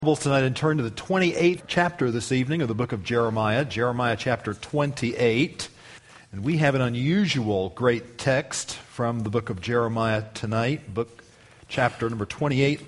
Tonight and turn to the 28th chapter this evening of the book of Jeremiah, Jeremiah chapter 28. And we have an unusual great text from the book of Jeremiah tonight, chapter number 28.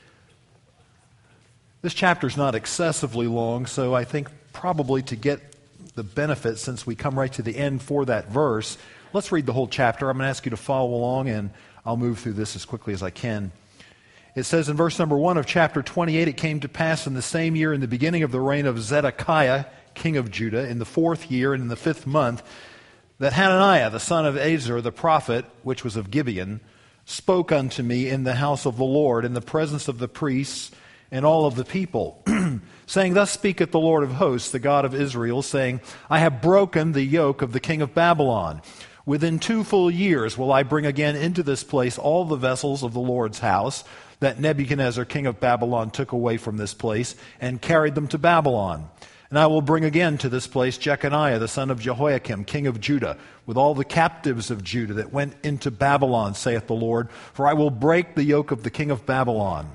This chapter is not excessively long, so I think probably to get the benefit, since we come right to the end for that verse, let's read the whole chapter. I'm going to ask you to follow along, and I'll move through this as quickly as I can. It says in verse number 1 of chapter 28, it came to pass in the same year, in the beginning of the reign of Zedekiah, king of Judah, in the 4th year and in the 5th month, that Hananiah, the son of Azur, the prophet, which was of Gibeon, spoke unto me in the house of the Lord, in the presence of the priests and all of the people, saying, Thus speaketh the Lord of hosts, the God of Israel, saying, I have broken the yoke of the king of Babylon. Within 2 full years will I bring again into this place all the vessels of the Lord's house, that Nebuchadnezzar, king of Babylon, took away from this place and carried them to Babylon. And I will bring again to this place Jeconiah, the son of Jehoiakim, king of Judah, with all the captives of Judah that went into Babylon, saith the Lord, for I will break the yoke of the king of Babylon.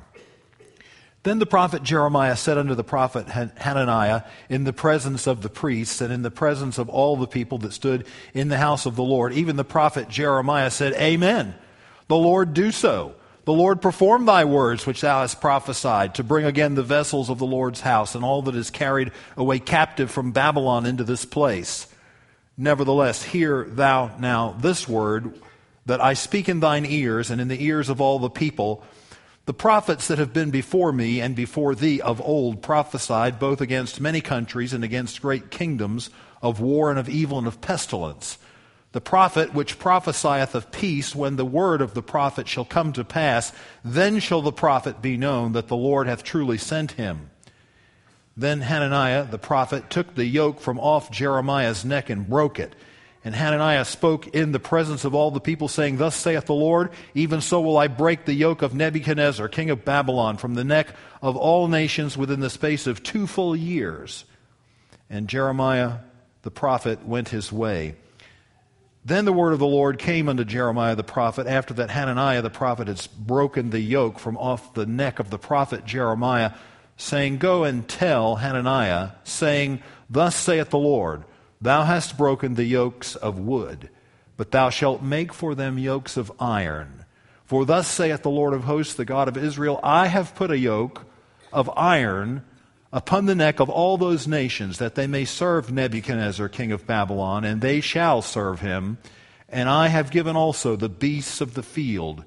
Then the prophet Jeremiah said unto the prophet Hananiah, in the presence of the priests and in the presence of all the people that stood in the house of the Lord, even the prophet Jeremiah said, Amen. The Lord do so. The Lord perform thy words which thou hast prophesied, to bring again the vessels of the Lord's house, and all that is carried away captive from Babylon into this place. Nevertheless, hear thou now this word that I speak in thine ears, and in the ears of all the people. The prophets that have been before me and before thee of old prophesied both against many countries and against great kingdoms, of war and of evil and of pestilence. The prophet which prophesieth of peace, when the word of the prophet shall come to pass, then shall the prophet be known that the Lord hath truly sent him. Then Hananiah the prophet took the yoke from off Jeremiah's neck and broke it. And Hananiah spoke in the presence of all the people, saying, Thus saith the Lord, even so will I break the yoke of Nebuchadnezzar, king of Babylon, from the neck of all nations within the space of 2 full years. And Jeremiah the prophet went his way. Then the word of the Lord came unto Jeremiah the prophet, after that Hananiah the prophet had broken the yoke from off the neck of the prophet Jeremiah, saying, Go and tell Hananiah, saying, Thus saith the Lord, Thou hast broken the yokes of wood, but thou shalt make for them yokes of iron. For thus saith the Lord of hosts, the God of Israel, I have put a yoke of iron upon the neck of all those nations, that they may serve Nebuchadnezzar, king of Babylon, and they shall serve him. And I have given also the beasts of the field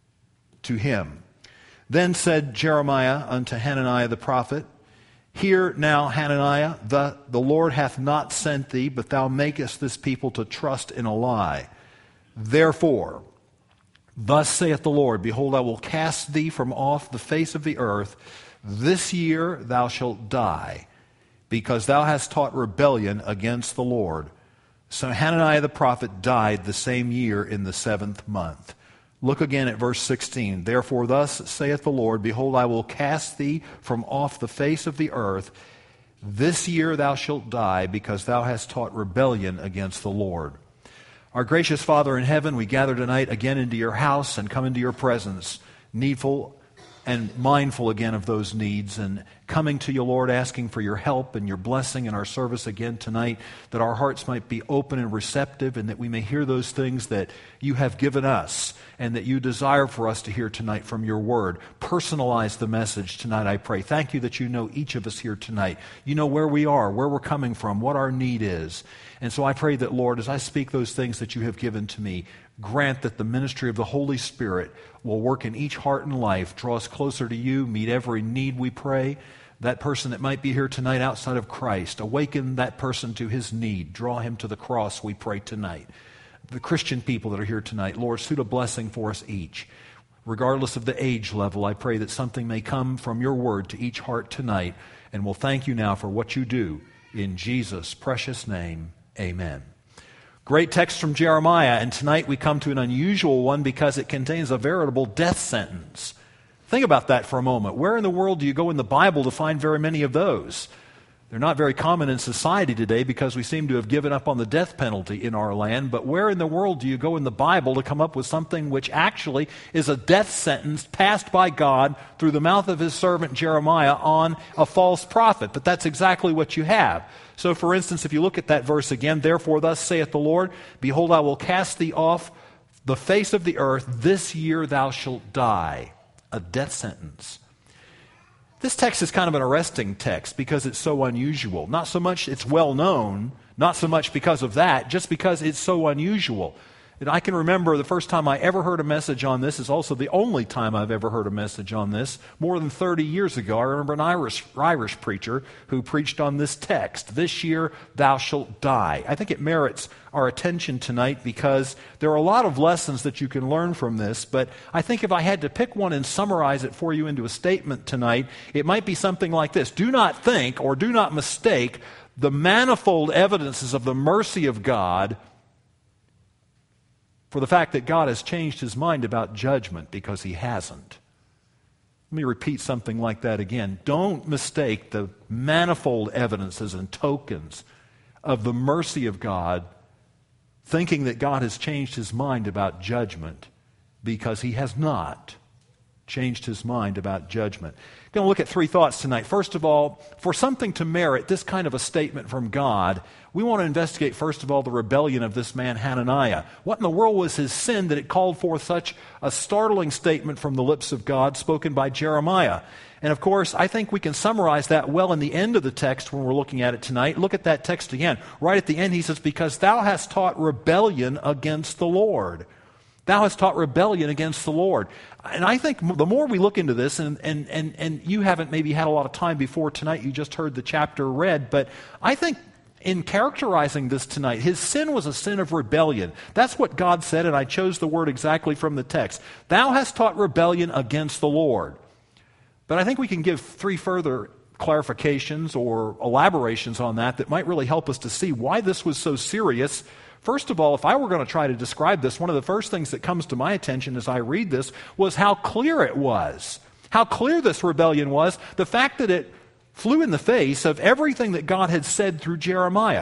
to him. Then said Jeremiah unto Hananiah the prophet, Hear now, Hananiah, the Lord hath not sent thee, but thou makest this people to trust in a lie. Therefore, thus saith the Lord, Behold, I will cast thee from off the face of the earth. This year thou shalt die, because thou hast taught rebellion against the Lord. So Hananiah the prophet died the same year in the 7th month. Look again at verse 16. Therefore thus saith the Lord, Behold, I will cast thee from off the face of the earth. This year thou shalt die, because thou hast taught rebellion against the Lord. Our gracious Father in heaven, we gather tonight again into your house and come into your presence, needful and mindful again of those needs, and coming to you, Lord, asking for your help and your blessing in our service again tonight, that our hearts might be open and receptive, and that we may hear those things that you have given us and that you desire for us to hear tonight from your word. Personalize the message tonight, I pray. Thank you that you know each of us here tonight. You know where we are, where we're coming from, what our need is. And so I pray that, Lord, as I speak those things that you have given to me, grant that the ministry of the Holy Spirit will work in each heart and life, draw us closer to you, meet every need, we pray. That person that might be here tonight outside of Christ, awaken that person to his need. Draw him to the cross, we pray tonight. The Christian people that are here tonight, Lord, suit a blessing for us each. Regardless of the age level, I pray that something may come from your word to each heart tonight, and we'll thank you now for what you do. In Jesus' precious name, amen. Great text from Jeremiah, and tonight we come to an unusual one because it contains a veritable death sentence. Think about that for a moment. Where in the world do you go in the Bible to find very many of those? They're not very common in society today because we seem to have given up on the death penalty in our land. But where in the world do you go in the Bible to come up with something which actually is a death sentence passed by God through the mouth of his servant Jeremiah on a false prophet? But that's exactly what you have. So, for instance, if you look at that verse again, therefore thus saith the Lord, behold, I will cast thee off the face of the earth. This year thou shalt die. A death sentence. This text is kind of an arresting text because it's so unusual. Not so much it's well known, not so much because of that, just because it's so unusual. And I can remember the first time I ever heard a message on this is also the only time I've ever heard a message on this. More than 30 years ago, I remember an Irish preacher who preached on this text, this year thou shalt die. I think it merits our attention tonight because there are a lot of lessons that you can learn from this, but I think if I had to pick one and summarize it for you into a statement tonight, it might be something like this. Do not think or do not mistake the manifold evidences of the mercy of God for the fact that God has changed his mind about judgment, because he hasn't. Let me repeat something like that again. Don't mistake the manifold evidences and tokens of the mercy of God, thinking that God has changed his mind about judgment, because he has not changed his mind about judgment. I'm going to look at three thoughts tonight. First of all, for something to merit this kind of a statement from God, we want to investigate, first of all, the rebellion of this man Hananiah. What in the world was his sin that it called forth such a startling statement from the lips of God spoken by Jeremiah? And of course, I think we can summarize that well in the end of the text when we're looking at it tonight. Look at that text again. Right at the end, he says, because thou hast taught rebellion against the Lord. Thou hast taught rebellion against the Lord. And I think the more we look into this, and you haven't maybe had a lot of time before tonight, you just heard the chapter read, but I think in characterizing this tonight, his sin was a sin of rebellion. That's what God said, and I chose the word exactly from the text. Thou hast taught rebellion against the Lord. But I think we can give three further clarifications or elaborations on that might really help us to see why this was so serious. First of all, if I were going to try to describe this, one of the first things that comes to my attention as I read this was how clear it was. How clear this rebellion was. The fact that it flew in the face of everything that God had said through Jeremiah.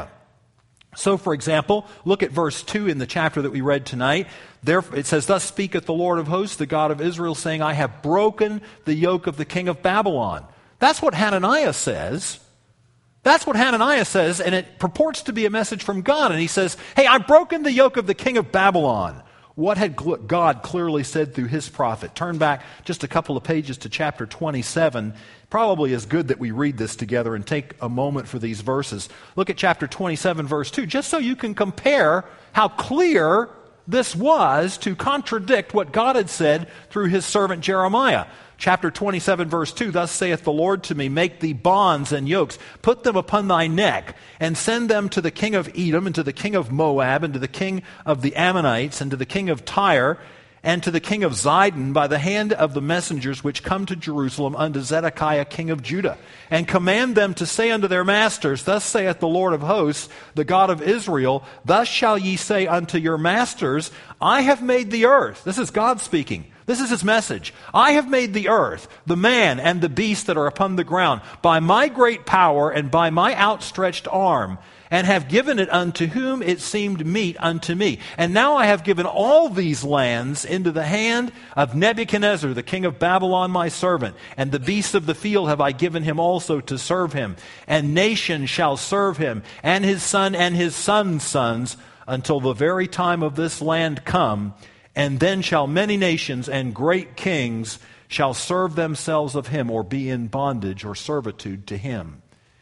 So, for example, look at verse 2 in the chapter that we read tonight. There, it says, thus speaketh the Lord of hosts, the God of Israel, saying, I have broken the yoke of the king of Babylon. That's what Hananiah says. That's what Hananiah says, and it purports to be a message from God. And he says, hey, I've broken the yoke of the king of Babylon. What had God clearly said through his prophet? Turn back just a couple of pages to chapter 27. Probably is good that we read this together and take a moment for these verses. Look at chapter 27, verse 2, just so you can compare how clear this was to contradict what God had said through his servant Jeremiah. Chapter 27, verse 2, thus saith the Lord to me, make thee bonds and yokes, put them upon thy neck, and send them to the king of Edom, and to the king of Moab, and to the king of the Ammonites, and to the king of Tyre, and to the king of Zidon, by the hand of the messengers which come to Jerusalem unto Zedekiah king of Judah, and command them to say unto their masters, thus saith the Lord of hosts, the God of Israel, thus shall ye say unto your masters, I have made the earth. This is God speaking. This is his message. I have made the earth, the man and the beast that are upon the ground, by my great power and by my outstretched arm, and have given it unto whom it seemed meet unto me. And now I have given all these lands into the hand of Nebuchadnezzar, the king of Babylon, my servant. And the beasts of the field have I given him also to serve him. And nations shall serve him, and his son and his son's sons, until the very time of this land come. And then shall many nations and great kings shall serve themselves of him, or be in bondage or servitude to him.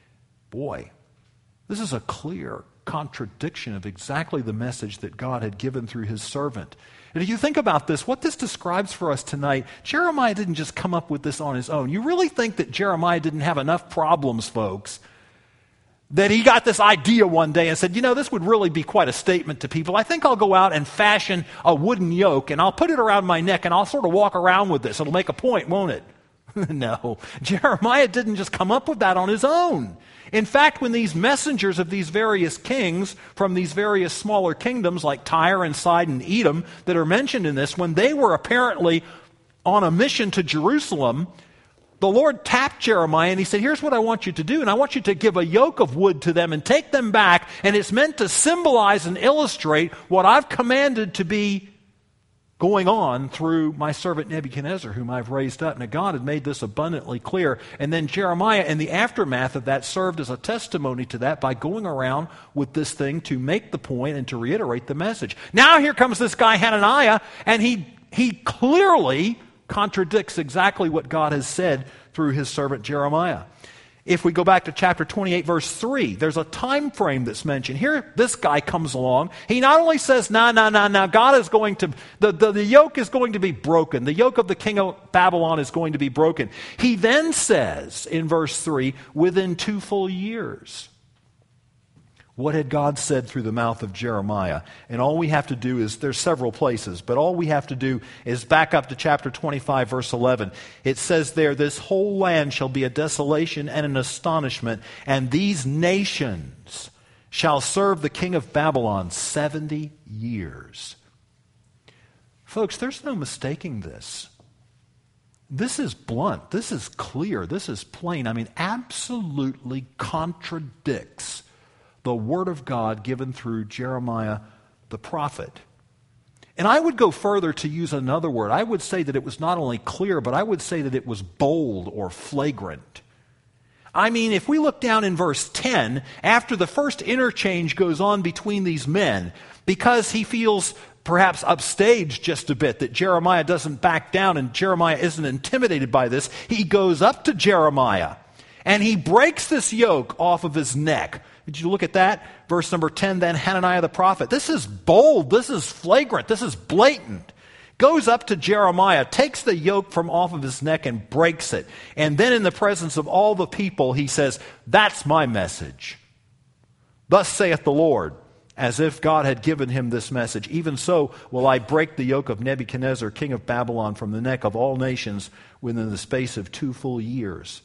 Boy, this is a clear contradiction of exactly the message that God had given through his servant. And if you think about this, what this describes for us tonight, Jeremiah didn't just come up with this on his own. You really think that Jeremiah didn't have enough problems, folks, that he got this idea one day and said, you know, this would really be quite a statement to people. I think I'll go out and fashion a wooden yoke, and I'll put it around my neck, and I'll sort of walk around with this. It'll make a point, won't it? No, Jeremiah didn't just come up with that on his own. In fact, when these messengers of these various kings from these various smaller kingdoms like Tyre and Sidon and Edom that are mentioned in this, when they were apparently on a mission to Jerusalem, The Lord tapped Jeremiah and he said, here's what I want you to do. And I want you to give a yoke of wood to them and take them back. And it's meant to symbolize and illustrate what I've commanded to be going on through my servant Nebuchadnezzar, whom I've raised up. Now God had made this abundantly clear. And then Jeremiah, in the aftermath of that, served as a testimony to that by going around with this thing to make the point and to reiterate the message. Now here comes this guy Hananiah, and he clearly contradicts exactly what God has said through his servant Jeremiah. If we go back to chapter 28, verse 3, there's a time frame that's mentioned. Here, this guy comes along. He not only says, no, God is going to, the yoke is going to be broken. The yoke of the king of Babylon is going to be broken. He then says, in verse 3, within 2 full years. What had God said through the mouth of Jeremiah? And all we have to do is, there's several places, but all we have to do is back up to chapter 25, verse 11. It says there, this whole land shall be a desolation and an astonishment, and these nations shall serve the king of Babylon 70 years. Folks, there's no mistaking this. This is blunt. This is clear. This is plain. I mean, absolutely contradicts the Word of God given through Jeremiah the prophet. And I would go further to use another word. I would say that it was not only clear, but I would say that it was bold or flagrant. I mean, if we look down in verse 10, after the first interchange goes on between these men, because he feels perhaps upstaged just a bit, that Jeremiah doesn't back down and Jeremiah isn't intimidated by this, he goes up to Jeremiah and he breaks this yoke off of his neck. Did you look at that? Verse number 10, then Hananiah the prophet. This is bold. This is flagrant. This is blatant. Goes up to Jeremiah, takes the yoke from off of his neck and breaks it. And then in the presence of all the people, he says, that's my message. Thus saith the Lord, as if God had given him this message. Even so will I break the yoke of Nebuchadnezzar, king of Babylon, from the neck of all nations within the space of 2 full years.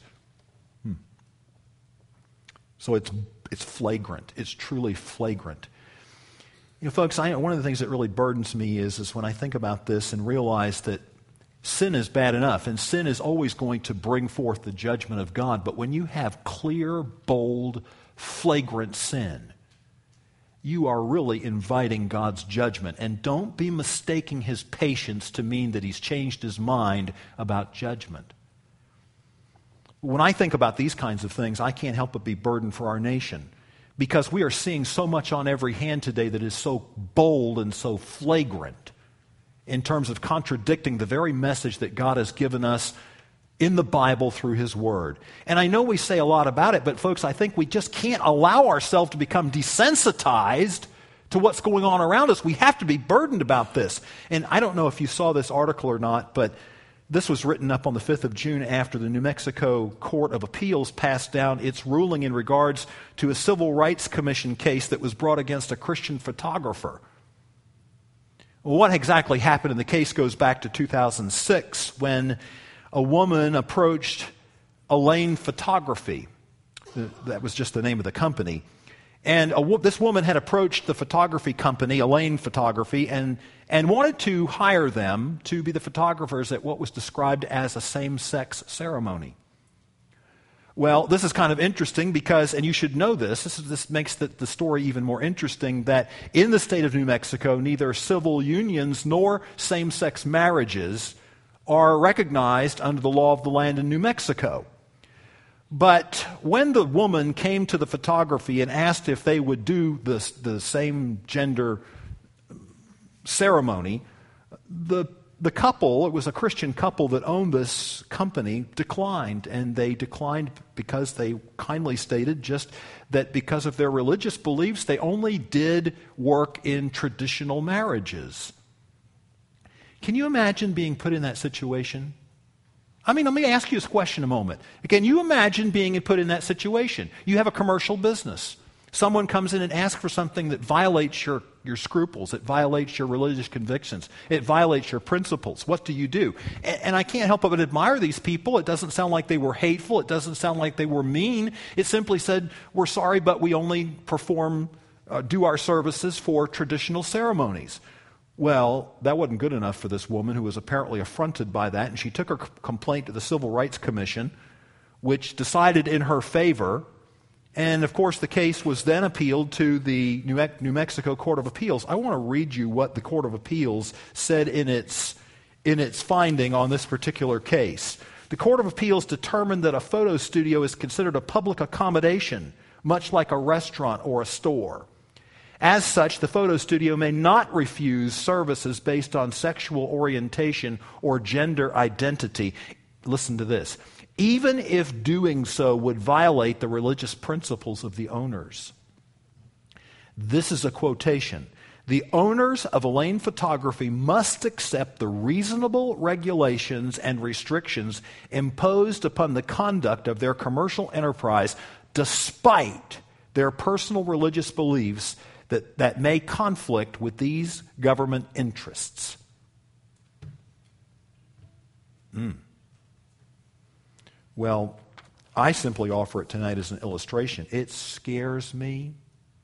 So it's flagrant. It's truly flagrant. You know, folks, one of the things that really burdens me is when I think about this and realize that sin is bad enough, and sin is always going to bring forth the judgment of God. But when you have clear, bold, flagrant sin, you are really inviting God's judgment. And don't be mistaking his patience to mean that he's changed his mind about judgment. When I think about these kinds of things, I can't help but be burdened for our nation, because we are seeing so much on every hand today that is so bold and so flagrant in terms of contradicting the very message that God has given us in the Bible through his word. And I know we say a lot about it, but folks, I think we just can't allow ourselves to become desensitized to what's going on around us. We have to be burdened about this. And I don't know if you saw this article or not, but this was written up on the 5th of June after the New Mexico Court of Appeals passed down its ruling in regards to a Civil Rights Commission case that was brought against a Christian photographer. Well, what exactly happened in the case goes back to 2006 when a woman approached Elaine Photography. That was just the name of the company. And this woman had approached the photography company, Elaine Photography, and wanted to hire them to be the photographers at what was described as a same-sex ceremony. Well, this is kind of interesting because, and you should know this makes the story even more interesting, that in the state of New Mexico, neither civil unions nor same-sex marriages are recognized under the law of the land in New Mexico. But when the woman came to the photography and asked if they would do the same gender ceremony, the couple, it was a Christian couple that owned this company, declined. And they declined because they kindly stated just that because of their religious beliefs, they only did work in traditional marriages. Can you imagine being put in that situation? I mean, let me ask you this question a moment. Can you imagine being put in that situation? You have a commercial business. Someone comes in and asks for something that violates your scruples. It violates your religious convictions. It violates your principles. What do you do? And I can't help but admire these people. It doesn't sound like they were hateful. It doesn't sound like they were mean. It simply said, we're sorry, but we only do our services for traditional ceremonies. Well, that wasn't good enough for this woman who was apparently affronted by that, and she took her complaint to the Civil Rights Commission, which decided in her favor. And, of course, the case was then appealed to the New Mexico Court of Appeals. I want to read you what the Court of Appeals said in its finding on this particular case. The Court of Appeals determined that a photo studio is considered a public accommodation, much like a restaurant or a store. As such, the photo studio may not refuse services based on sexual orientation or gender identity. Listen to this. Even if doing so would violate the religious principles of the owners. This is a quotation. The owners of Elaine Photography must accept the reasonable regulations and restrictions imposed upon the conduct of their commercial enterprise despite their personal religious beliefs that may conflict with these government interests. Well, I simply offer it tonight as an illustration. It scares me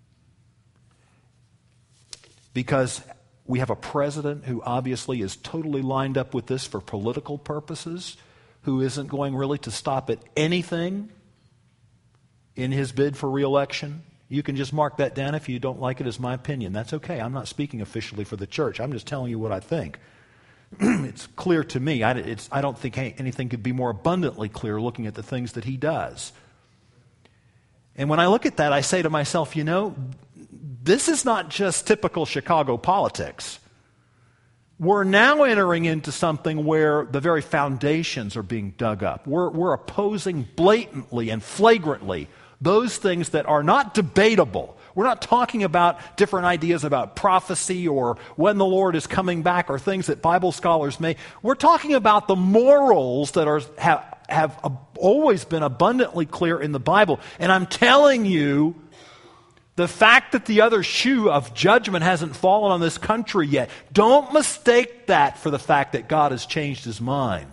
because we have a president who obviously is totally lined up with this for political purposes, who isn't going really to stop at anything in his bid for re-election. You can just mark that down if you don't like it as my opinion. That's okay. I'm not speaking officially for the church. I'm just telling you what I think. It's clear to me. I don't think anything could be more abundantly clear looking at the things that he does. And when I look at that, I say to myself, this is not just typical Chicago politics. We're now entering into something where the very foundations are being dug up. We're opposing blatantly and flagrantly those things that are not debatable. We're not talking about different ideas about prophecy or when the Lord is coming back or things that Bible scholars may. We're talking about the morals that have always been abundantly clear in the Bible. And I'm telling you, the fact that the other shoe of judgment hasn't fallen on this country yet, don't mistake that for the fact that God has changed his mind.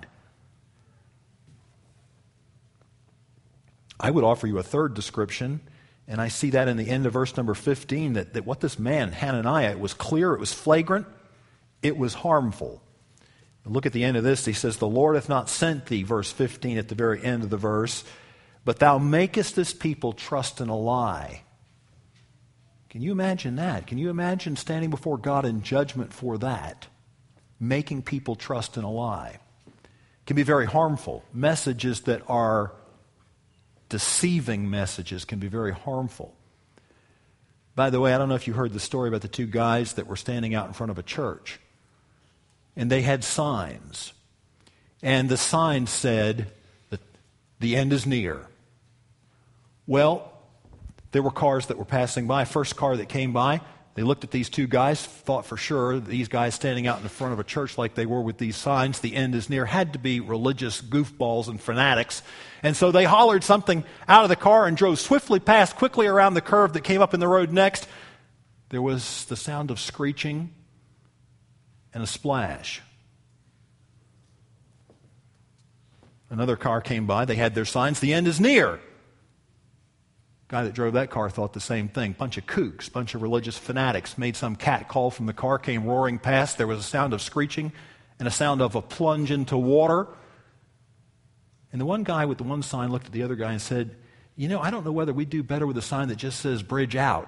I would offer you a third description, and I see that in the end of verse number 15, that what this man, Hananiah, it was clear, it was flagrant, it was harmful. Look at the end of this. He says, the Lord hath not sent thee, verse 15 at the very end of the verse, but thou makest this people trust in a lie. Can you imagine that? Can you imagine standing before God in judgment for that? Making people trust in a lie. It can be very harmful. Messages that are deceiving messages can be very harmful. By the way, I don't know if you heard the story about the two guys that were standing out in front of a church. And they had signs. And the sign said that the end is near. Well, there were cars that were passing by. First car that came by, they looked at these two guys, thought for sure these guys standing out in front of a church like they were with these signs, the end is near, had to be religious goofballs and fanatics. And so they hollered something out of the car and drove swiftly past, quickly around the curve that came up in the road next. There was the sound of screeching and a splash. Another car came by. They had their signs, the end is near. Guy that drove that car thought the same thing. Bunch of kooks, bunch of religious fanatics. Made some cat call from the car, came roaring past. There was a sound of screeching and a sound of a plunge into water. And the one guy with the one sign looked at the other guy and said, I don't know whether we do better with a sign that just says bridge out.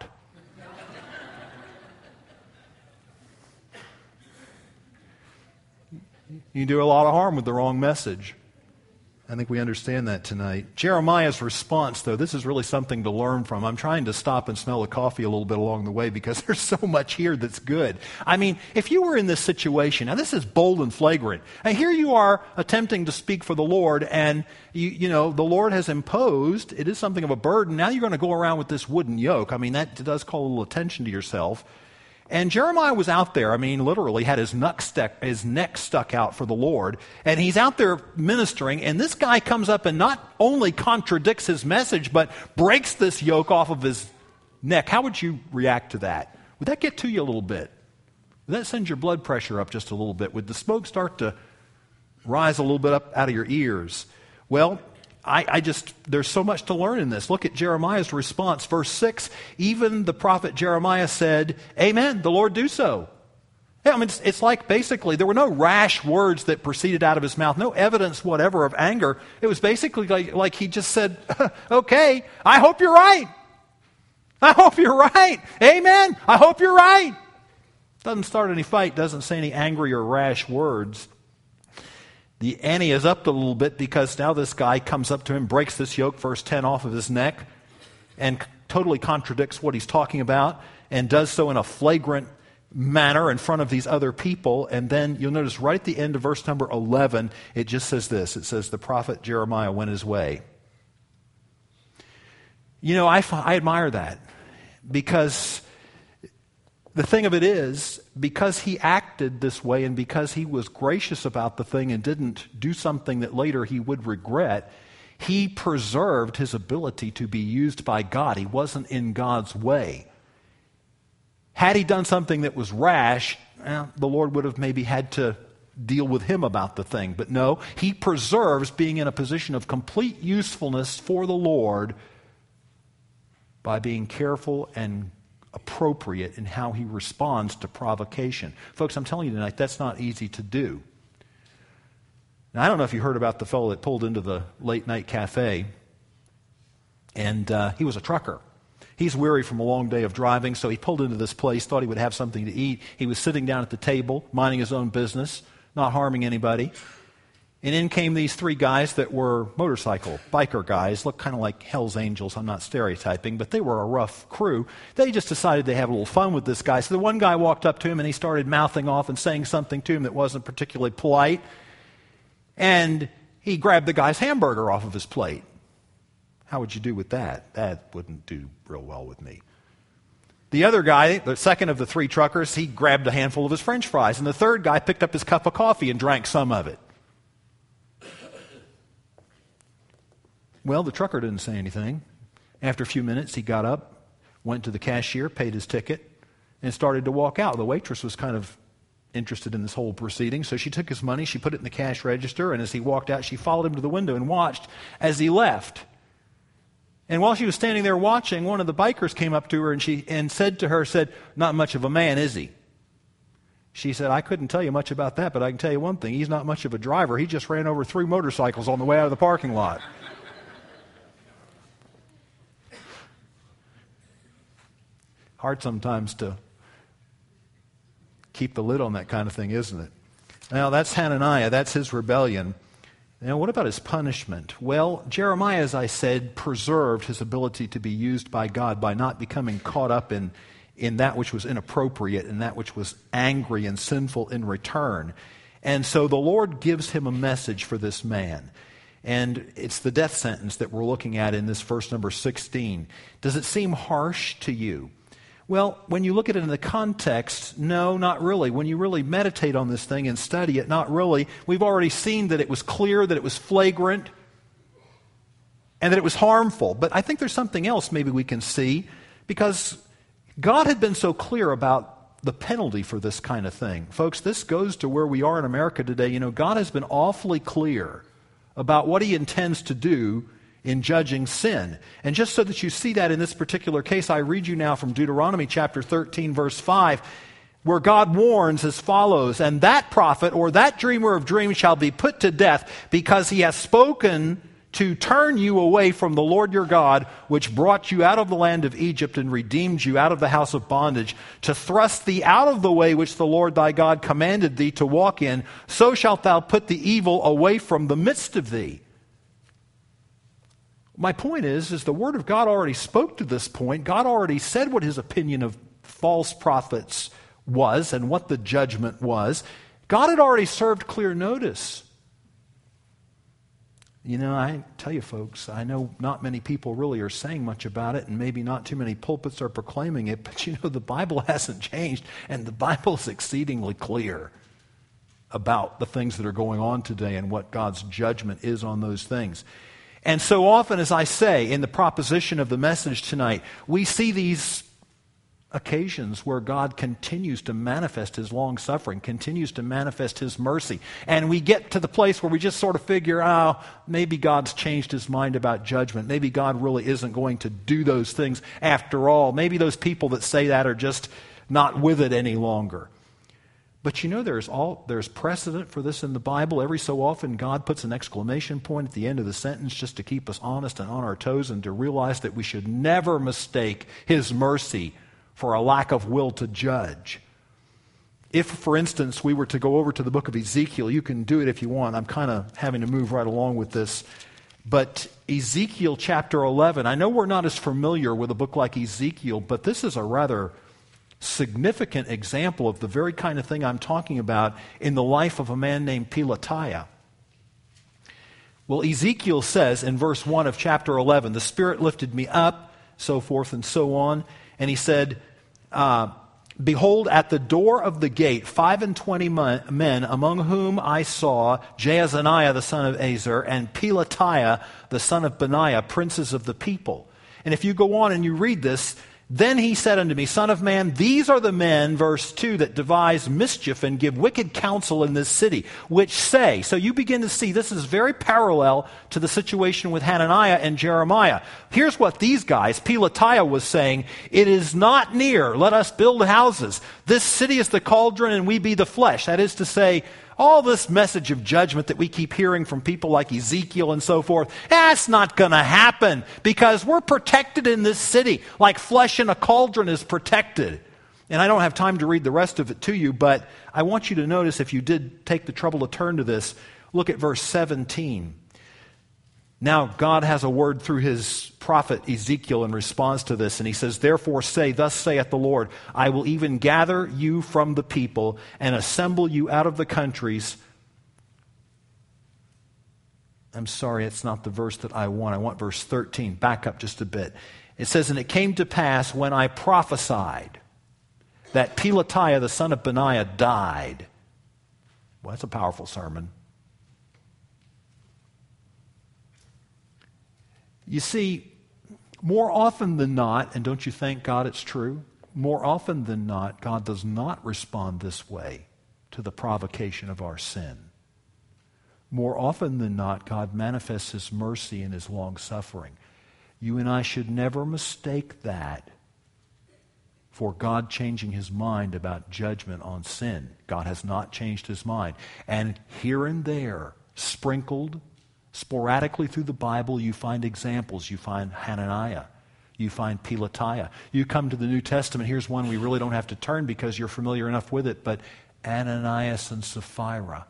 You can do a lot of harm with the wrong message. I think we understand that tonight. Jeremiah's response, though, this is really something to learn from. I'm trying to stop and smell the coffee a little bit along the way because there's so much here that's good. I mean, if you were in this situation, now this is bold and flagrant. And here you are attempting to speak for the Lord, and the Lord has imposed, it is something of a burden. Now you're going to go around with this wooden yoke. I mean, that does call a little attention to yourself. And Jeremiah was out there, literally had his neck stuck out for the Lord. And he's out there ministering, and this guy comes up and not only contradicts his message, but breaks this yoke off of his neck. How would you react to that? Would that get to you a little bit? Would that send your blood pressure up just a little bit? Would the smoke start to rise a little bit up out of your ears? Well, there's so much to learn in this. Look at Jeremiah's response. Verse 6, even the prophet Jeremiah said, Amen, the Lord do so. I mean, it's like basically there were no rash words that proceeded out of his mouth, no evidence whatever of anger. It was basically like he just said, okay, I hope you're right. I hope you're right. Amen. I hope you're right. Doesn't start any fight, doesn't say any angry or rash words. The ante is up a little bit because now this guy comes up to him, breaks this yoke, verse 10, off of his neck, and totally contradicts what he's talking about, and does so in a flagrant manner in front of these other people. And then you'll notice right at the end of verse number 11, it just says this. It says, the prophet Jeremiah went his way. You know, I admire that, because the thing of it is, because he acted this way and because he was gracious about the thing and didn't do something that later he would regret, he preserved his ability to be used by God. He wasn't in God's way. Had he done something that was rash, the Lord would have maybe had to deal with him about the thing. But no, he preserves being in a position of complete usefulness for the Lord by being careful and appropriate in how he responds to provocation. Folks, I'm telling you tonight, that's not easy to do. Now, I don't know if you heard about the fellow that pulled into the late night cafe, and he was a trucker. He's weary from a long day of driving, so he pulled into this place, thought he would have something to eat. He was sitting down at the table, minding his own business, not harming anybody. And in came these three guys that were biker guys, looked kind of like Hell's Angels. I'm not stereotyping, but they were a rough crew. They just decided they'd have a little fun with this guy. So the one guy walked up to him and he started mouthing off and saying something to him that wasn't particularly polite. And he grabbed the guy's hamburger off of his plate. How would you do with that? That wouldn't do real well with me. The other guy, the second of the three truckers, he grabbed a handful of his French fries. And the third guy picked up his cup of coffee and drank some of it. Well, the trucker didn't say anything. After a few minutes, he got up, went to the cashier, paid his ticket, and started to walk out. The waitress was kind of interested in this whole proceeding, so she took his money, she put it in the cash register, and as he walked out, she followed him to the window and watched as he left. And while she was standing there watching, one of the bikers came up to her and said to her, "Not much of a man, is he?" She said, "I couldn't tell you much about that, but I can tell you one thing. He's not much of a driver. He just ran over 3 motorcycles on the way out of the parking lot." Hard sometimes to keep the lid on that kind of thing, isn't it? Now, that's Hananiah. That's his rebellion. Now, what about his punishment? Well, Jeremiah, as I said, preserved his ability to be used by God by not becoming caught up in that which was inappropriate and that which was angry and sinful in return. And so the Lord gives him a message for this man. And it's the death sentence that we're looking at in this verse number 16. Does it seem harsh to you? Well, when you look at it in the context, no, not really. When you really meditate on this thing and study it, not really. We've already seen that it was clear, that it was flagrant, and that it was harmful. But I think there's something else maybe we can see, because God had been so clear about the penalty for this kind of thing. Folks, this goes to where we are in America today. You know, God has been awfully clear about what He intends to do in judging sin. And just so that you see that in this particular case, I read you now from Deuteronomy chapter 13, verse 5, where God warns as follows, "And that prophet or that dreamer of dreams shall be put to death, because he has spoken to turn you away from the Lord your God, which brought you out of the land of Egypt and redeemed you out of the house of bondage, to thrust thee out of the way which the Lord thy God commanded thee to walk in. So shalt thou put the evil away from the midst of thee." My point is the Word of God already spoke to this point. God already said what His opinion of false prophets was and what the judgment was. God had already served clear notice. You know, I tell you folks, I know not many people really are saying much about it, and maybe not too many pulpits are proclaiming it, but you know, the Bible hasn't changed, and the Bible is exceedingly clear about the things that are going on today and what God's judgment is on those things. And so often, as I say, in the proposition of the message tonight, we see these occasions where God continues to manifest His long-suffering, continues to manifest His mercy. And we get to the place where we just sort of figure, maybe God's changed His mind about judgment. Maybe God really isn't going to do those things after all. Maybe those people that say that are just not with it any longer. But there's precedent for this in the Bible. Every so often, God puts an exclamation point at the end of the sentence just to keep us honest and on our toes and to realize that we should never mistake His mercy for a lack of will to judge. If, for instance, we were to go over to the book of Ezekiel, you can do it if you want. I'm kind of having to move right along with this. But Ezekiel chapter 11, I know we're not as familiar with a book like Ezekiel, but this is a rather significant example of the very kind of thing I'm talking about in the life of a man named Pelatiah. Well, Ezekiel says in verse 1 of chapter 11, the Spirit lifted me up, so forth and so on, and he said, behold, at the door of the gate, 25 men, among whom I saw Jaazaniah the son of Azer and Pelatiah the son of Benaiah, princes of the people. And if you go on and you read this, then he said unto me, Son of man, these are the men, verse 2, that devise mischief and give wicked counsel in this city, which say, so you begin to see this is very parallel to the situation with Hananiah and Jeremiah. Here's what these guys, Pelatiah was saying, it is not near, let us build houses. This city is the cauldron and we be the flesh. That is to say, all this message of judgment that we keep hearing from people like Ezekiel and so forth, that's not going to happen because we're protected in this city like flesh in a cauldron is protected. And I don't have time to read the rest of it to you, but I want you to notice, if you did take the trouble to turn to this, look at verse 17. Now God has a word through his prophet Ezekiel in response to this, and he says, therefore say, thus saith the Lord, I will even gather you from the people and assemble you out of the countries. I'm sorry, it's not the verse that I want verse 13. Back up just a bit. It says, and it came to pass when I prophesied that Pelatiah the son of Benaiah died. Well, that's a powerful sermon. You see, more often than not, and don't you thank God it's true? More often than not, God does not respond this way to the provocation of our sin. More often than not, God manifests His mercy and His long-suffering. You and I should never mistake that for God changing His mind about judgment on sin. God has not changed His mind. And here and there, sprinkled sporadically through the Bible, you find examples. You find Hananiah. You find Pelatiah. You come to the New Testament. Here's one we really don't have to turn because you're familiar enough with it, but Ananias and Sapphira.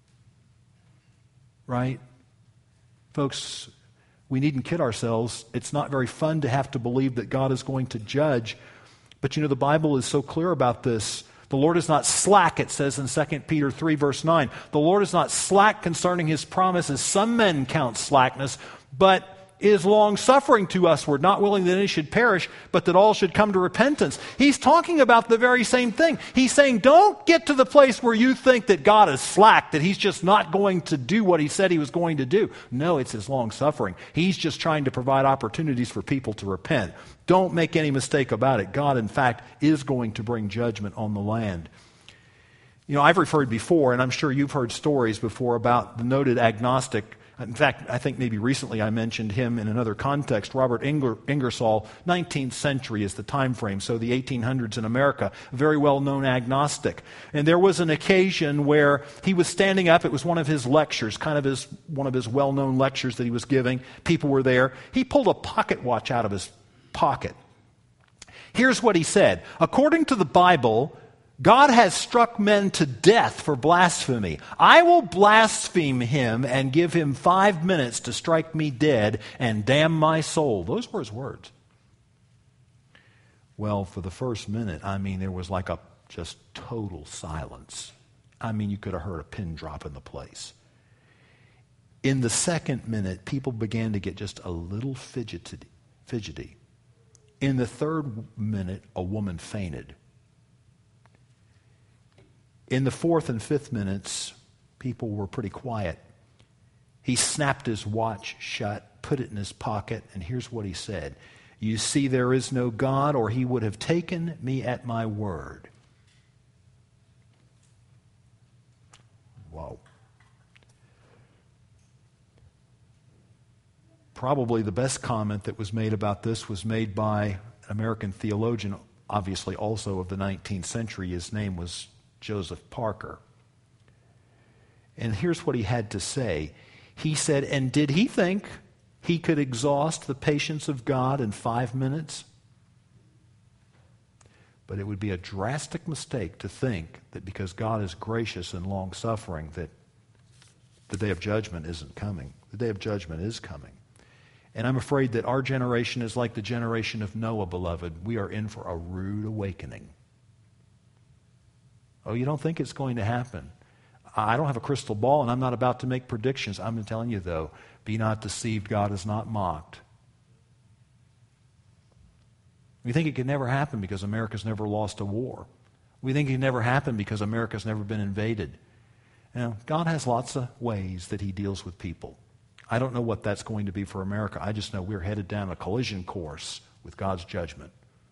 Right? Folks, we needn't kid ourselves. It's not very fun to have to believe that God is going to judge. But you know, the Bible is so clear about this. The Lord is not slack, it says in 2 Peter 3, verse 9. The Lord is not slack concerning His promises. Some men count slackness, but is long-suffering to usward, not willing that any should perish, but that all should come to repentance. He's talking about the very same thing. He's saying, don't get to the place where you think that God is slack, that He's just not going to do what He said He was going to do. No, it's His long-suffering. He's just trying to provide opportunities for people to repent. Don't make any mistake about it. God, in fact, is going to bring judgment on the land. You know, I've referred before, and I'm sure you've heard stories before about the noted agnostic. In fact, I think maybe recently I mentioned him in another context, Robert Ingersoll. 19th century is the time frame, so the 1800s in America, a very well-known agnostic. And there was an occasion where he was standing up. It was one of his lectures, one of his well-known lectures that he was giving. People were there. He pulled a pocket watch out of his pocket. Here's what he said. According to the Bible, God has struck men to death for blasphemy. I will blaspheme him and give him 5 minutes to strike me dead and damn my soul. Those were his words. Well, for the first minute, there was like a just total silence. You could have heard a pin drop in the place. In the second minute, people began to get just a little fidgety. In the third minute, a woman fainted. In the fourth and fifth minutes, people were pretty quiet. He snapped his watch shut, put it in his pocket, and here's what he said. You see, there is no God, or He would have taken me at my word. Whoa. Probably the best comment that was made about this was made by an American theologian, obviously also of the 19th century. His name was Joseph Parker. And here's what he had to say. He said, and did he think he could exhaust the patience of God in 5 minutes? But it would be a drastic mistake to think that because God is gracious and long-suffering that the day of judgment isn't coming. The day of judgment is coming. And I'm afraid that our generation is like the generation of Noah, beloved. We are in for a rude awakening. Oh, you don't think it's going to happen? I don't have a crystal ball, and I'm not about to make predictions. I'm telling you, though, be not deceived, God is not mocked. We think it could never happen because America's never lost a war. We think it can never happen because America's never been invaded. Now, God has lots of ways that he deals with people. I don't know what that's going to be for America. I just know we're headed down a collision course with God's judgment.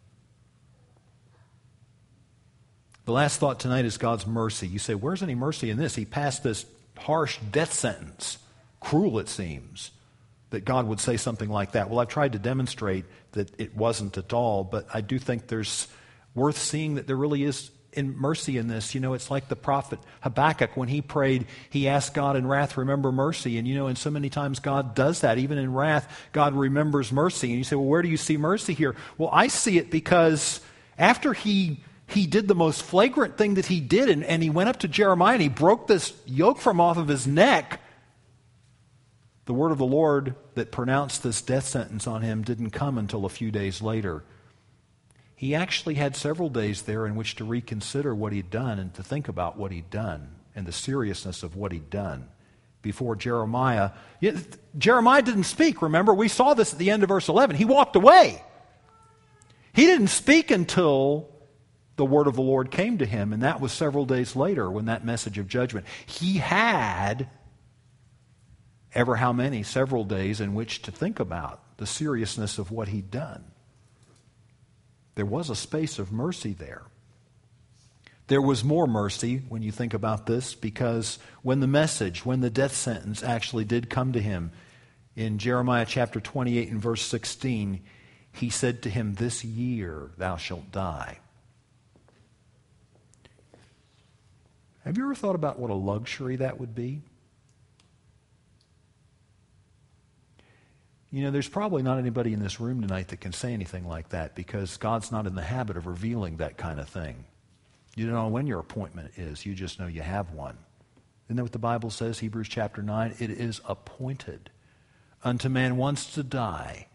The last thought tonight is God's mercy. You say, where's any mercy in this? He passed this harsh death sentence. Cruel, it seems, that God would say something like that. Well, I've tried to demonstrate that it wasn't at all, but I do think there's worth seeing that there really is mercy in this. You know, it's like the prophet Habakkuk, when he prayed, he asked God in wrath, remember mercy. And you know, and so many times God does that. Even in wrath, God remembers mercy. And you say, well, where do you see mercy here? Well, I see it because after he did the most flagrant thing that he did, and he went up to Jeremiah and he broke this yoke from off of his neck, the word of the Lord that pronounced this death sentence on him didn't come until a few days later. He actually had several days there in which to reconsider what he'd done and to think about what he'd done and the seriousness of what he'd done before Jeremiah. Jeremiah didn't speak, remember? We saw this at the end of verse 11. He walked away. He didn't speak until the word of the Lord came to him, and that was several days later when that message of judgment. He had several days in which to think about the seriousness of what he'd done. There was a space of mercy there. There was more mercy when you think about this, because when the death sentence actually did come to him, in Jeremiah chapter 28 and verse 16, he said to him, this year thou shalt die. Have you ever thought about what a luxury that would be? You know, there's probably not anybody in this room tonight that can say anything like that, because God's not in the habit of revealing that kind of thing. You don't know when your appointment is. You just know you have one. Isn't that what the Bible says, Hebrews chapter 9? It is appointed unto man once to die.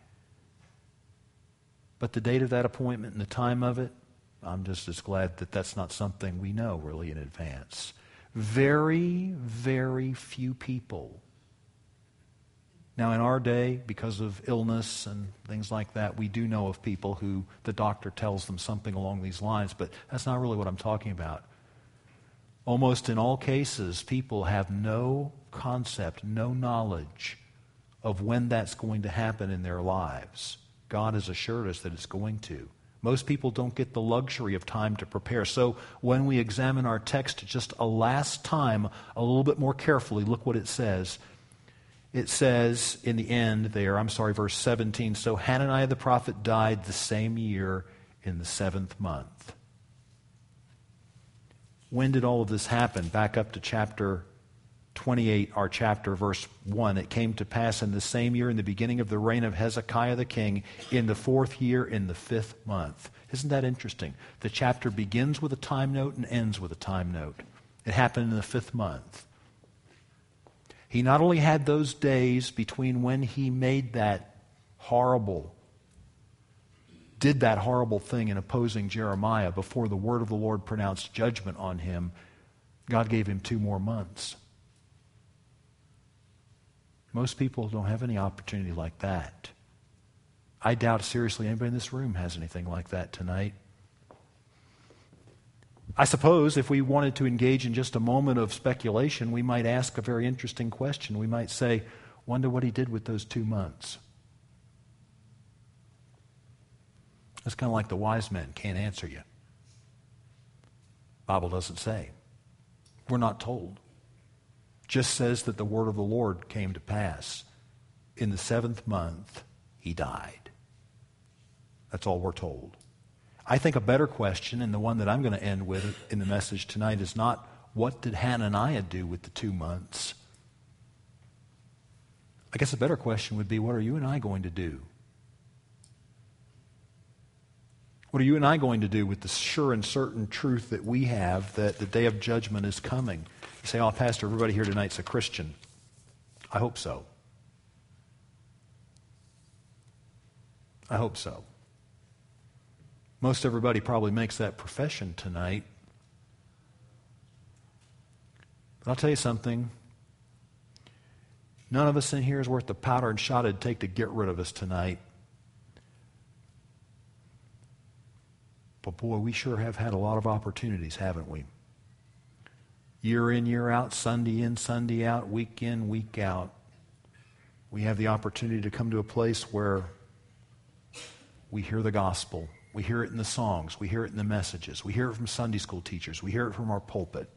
But the date of that appointment and the time of it, I'm just as glad that that's not something we know really in advance. Very, very few people. Now, in our day, because of illness and things like that, we do know of people who the doctor tells them something along these lines, but that's not really what I'm talking about. Almost in all cases, people have no concept, no knowledge of when that's going to happen in their lives. God has assured us that it's going to. Most people don't get the luxury of time to prepare. So when we examine our text just a last time, a little bit more carefully, look what it says. It says in the end there, verse 17, so Hananiah the prophet died the same year in the 7th month. When did all of this happen? Back up to chapter 28, our chapter, verse 1. It came to pass in the same year, in the beginning of the reign of Hezekiah the king, in the 4th year, in the 5th month. Isn't that interesting? The chapter begins with a time note and ends with a time note. It happened in the 5th month. He not only had those days between when he did that horrible thing in opposing Jeremiah before the word of the Lord pronounced judgment on him, God gave him 2 more months. Most people don't have any opportunity like that. I doubt seriously anybody in this room has anything like that tonight. I suppose if we wanted to engage in just a moment of speculation, we might ask a very interesting question. We might say, wonder what he did with those 2 months. It's kind of like the wise men can't answer you. Bible doesn't say. We're not told. Just says that the word of the Lord came to pass. In the 7th month, he died. That's all we're told. I think a better question, and the one that I'm going to end with in the message tonight, is not what did Hananiah do with the 2 months? I guess a better question would be, what are you and I going to do? What are you and I going to do with the sure and certain truth that we have that the day of judgment is coming? You say, oh, Pastor, everybody here tonight's a Christian. I hope so. I hope so. Most everybody probably makes that profession tonight. But I'll tell you something. None of us in here is worth the powder and shot it'd take to get rid of us tonight. But boy, we sure have had a lot of opportunities, haven't we? Year in, year out, Sunday in, Sunday out, week in, week out. We have the opportunity to come to a place where we hear the gospel. We hear it in the songs. We hear it in the messages. We hear it from Sunday school teachers. We hear it from our pulpit.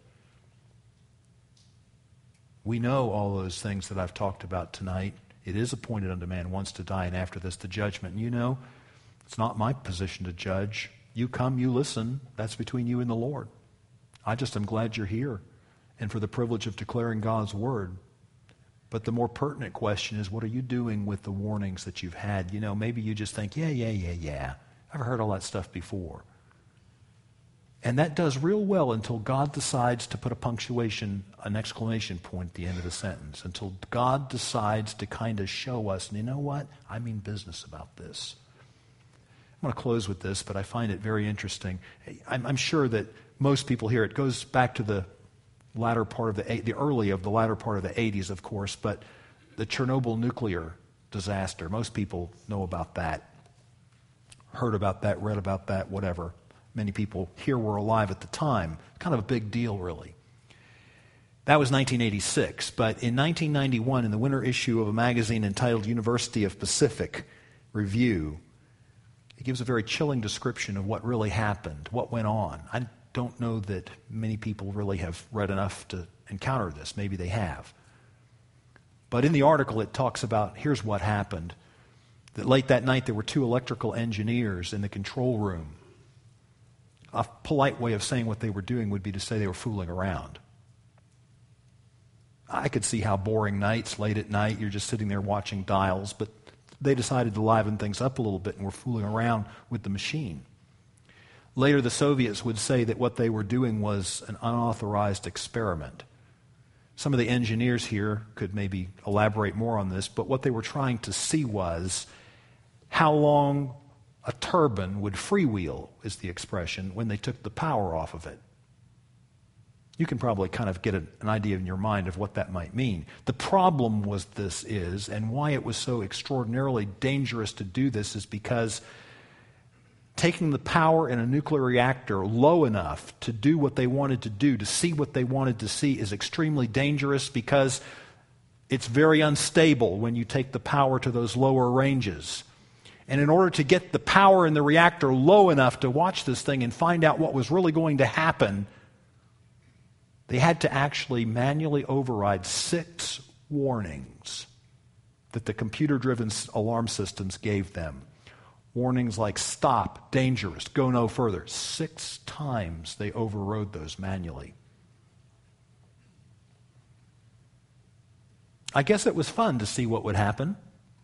We know all those things that I've talked about tonight. It is appointed unto man once to die, and after this the judgment. And you know, it's not my position to judge. You come, you listen. That's between you and the Lord. I just am glad you're here and for the privilege of declaring God's word. But the more pertinent question is, what are you doing with the warnings that you've had? You know, maybe you just think, yeah. I've heard all that stuff before. And that does real well until God decides to put a punctuation, an exclamation point at the end of the sentence. Until God decides to kind of show us, and you know what? I mean business about this. I'm going to close with this, but I find it very interesting. I'm sure that most people here, it goes back to the latter part of the latter part of the 80s, of course, but the Chernobyl nuclear disaster. Most people know about that, heard about that, read about that, whatever. Many people here were alive at the time. Kind of a big deal, really. That was 1986, but in 1991, in the winter issue of a magazine entitled University of Pacific Review, it gives a very chilling description of what really happened, what went on. I don't know that many people really have read enough to encounter this. Maybe they have. But in the article, it talks about, here's what happened. That late that night, there were 2 electrical engineers in the control room. A polite way of saying what they were doing would be to say they were fooling around. I could see how boring nights, late at night, you're just sitting there watching dials, but they decided to liven things up a little bit and were fooling around with the machine. Later, the Soviets would say that what they were doing was an unauthorized experiment. Some of the engineers here could maybe elaborate more on this, but what they were trying to see was how long a turbine would freewheel, is the expression, when they took the power off of it. You can probably kind of get an idea in your mind of what that might mean. The problem and why it was so extraordinarily dangerous to do this is because taking the power in a nuclear reactor low enough to do what they wanted to do, to see what they wanted to see, is extremely dangerous because it's very unstable when you take the power to those lower ranges. And in order to get the power in the reactor low enough to watch this thing and find out what was really going to happen, they had to actually manually override 6 warnings that the computer-driven alarm systems gave them. Warnings like stop, dangerous, go no further. 6 times they overrode those manually. I guess it was fun to see what would happen.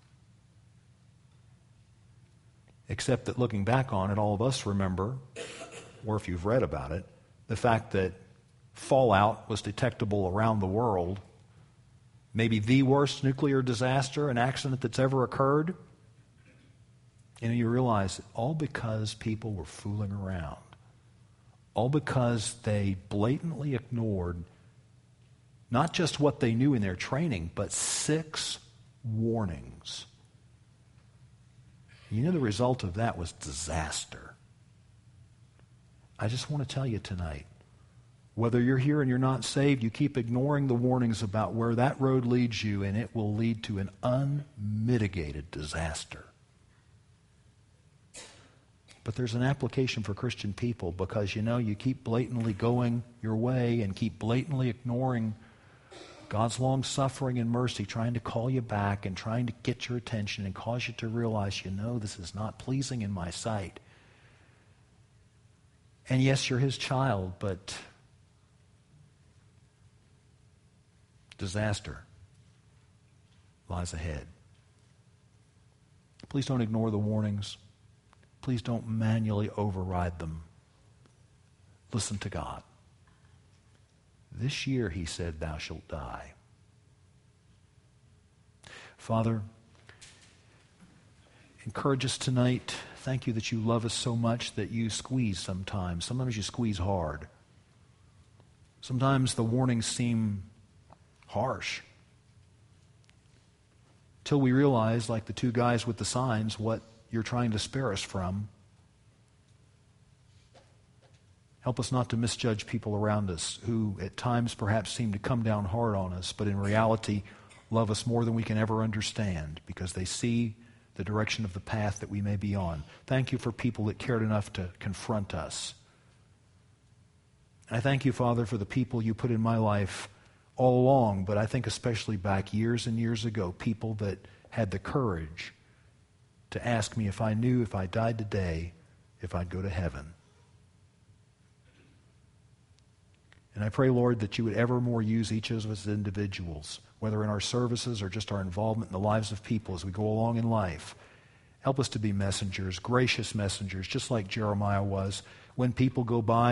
Except that looking back on it, all of us remember, or if you've read about it, the fact that fallout was detectable around the world. Maybe the worst nuclear disaster, an accident that's ever occurred. And you realize, all because people were fooling around. All because they blatantly ignored not just what they knew in their training, but 6 warnings. You know, the result of that was disaster. I just want to tell you tonight, whether you're here and you're not saved, you keep ignoring the warnings about where that road leads you, and it will lead to an unmitigated disaster. But there's an application for Christian people because, you know, you keep blatantly going your way and keep blatantly ignoring God's long suffering and mercy, trying to call you back and trying to get your attention and cause you to realize, you know, this is not pleasing in my sight. And yes, you're his child, but disaster lies ahead. Please don't ignore the warnings. Please don't manually override them. Listen to God. This year, he said, thou shalt die. Father, encourage us tonight. Thank you that you love us so much that you squeeze sometimes. Sometimes you squeeze hard. Sometimes the warnings seem harsh. Till we realize, like the two guys with the signs, what you're trying to spare us from. Help us not to misjudge people around us who at times perhaps seem to come down hard on us, but in reality love us more than we can ever understand because they see the direction of the path that we may be on. Thank you for people that cared enough to confront us. I thank you, Father, for the people you put in my life all along, but I think especially back years and years ago, people that had the courage to ask me if I knew if I died today, if I'd go to heaven. And I pray, Lord, that you would evermore use each of us as individuals, whether in our services or just our involvement in the lives of people as we go along in life. Help us to be messengers, gracious messengers, just like Jeremiah was. When people go by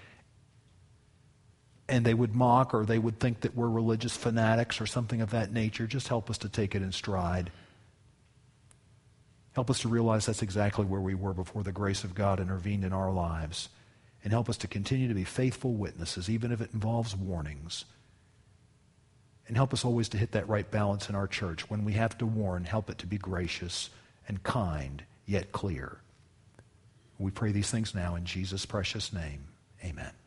and they would mock or they would think that we're religious fanatics or something of that nature, just help us to take it in stride. Help us to realize that's exactly where we were before the grace of God intervened in our lives. And help us to continue to be faithful witnesses, even if it involves warnings. And help us always to hit that right balance in our church. When we have to warn, help it to be gracious and kind, yet clear. We pray these things now in Jesus' precious name. Amen.